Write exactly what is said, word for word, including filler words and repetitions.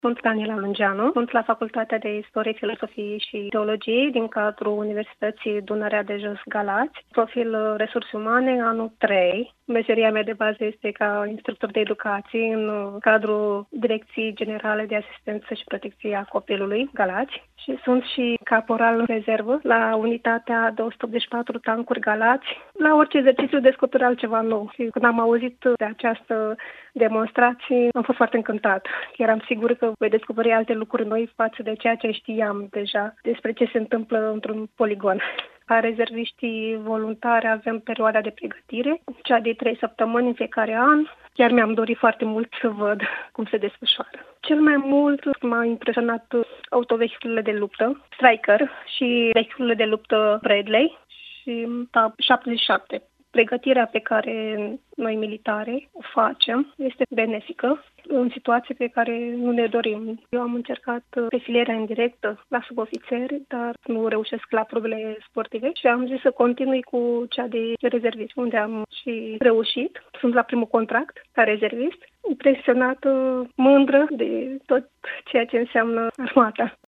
Sunt Daniela Lungeanu, sunt la Facultatea de Istorie, Filosofie și Teologie din cadrul Universității Dunărea de Jos Galați, profil resurse umane, anul trei. Meseria mea de bază este ca instructor de educație în cadrul Direcției Generale de Asistență și Protecție a Copilului Galați și sunt și caporal în rezervă la unitatea două sute optzeci și patru Tancuri Galați. La orice exercițiu descoper altceva nou și când am auzit de această demonstrație am fost foarte încântat. Eram sigură că voi descoperi alte lucruri noi față de ceea ce știam deja despre ce se întâmplă într-un poligon. Ca rezerviștii voluntari avem perioada de pregătire, cea de trei săptămâni în fiecare an. Chiar mi-am dorit foarte mult să văd cum se desfășoară. Cel mai mult m-a impresionat autovehiculele de luptă, Striker și vehiculele de luptă Bradley și TAP șaptezeci și șapte. Pregătirea pe care noi militari o facem este benefică în situații pe care nu ne dorim. Eu am încercat defilierea în directă la subofițeri, dar nu reușesc la probele sportive și am zis să continui cu cea de rezervist, unde am și reușit. Sunt la primul contract ca rezervist, impresionată, mândră de tot ceea ce înseamnă armata.